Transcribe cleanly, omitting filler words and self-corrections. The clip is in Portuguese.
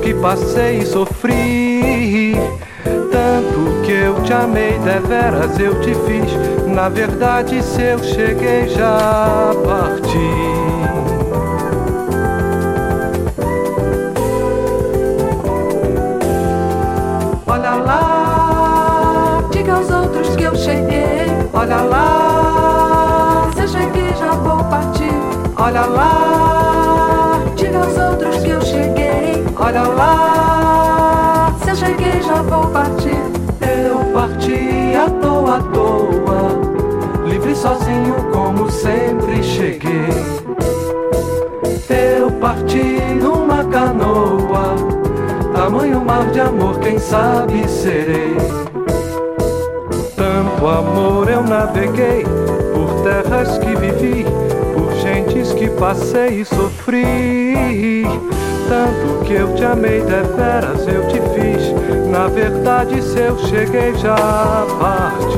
que passei e sofri. Tanto que eu te amei, deveras eu te fiz. Na verdade, se eu cheguei, já parti. Olha lá, diga aos outros que eu cheguei. Olha lá, se eu cheguei, já vou partir. Olha lá, diga aos outros que eu cheguei. Olha lá, se eu cheguei, já vou partir. Eu parti à toa, livre sozinho como sempre cheguei. Eu parti numa canoa, tamanho mar de amor, quem sabe serei. Tanto amor eu naveguei, por terras que vivi, por gentes que passei e sofri. Tanto que eu te amei, deveras eu te fiz. Na verdade, se eu cheguei, já parti.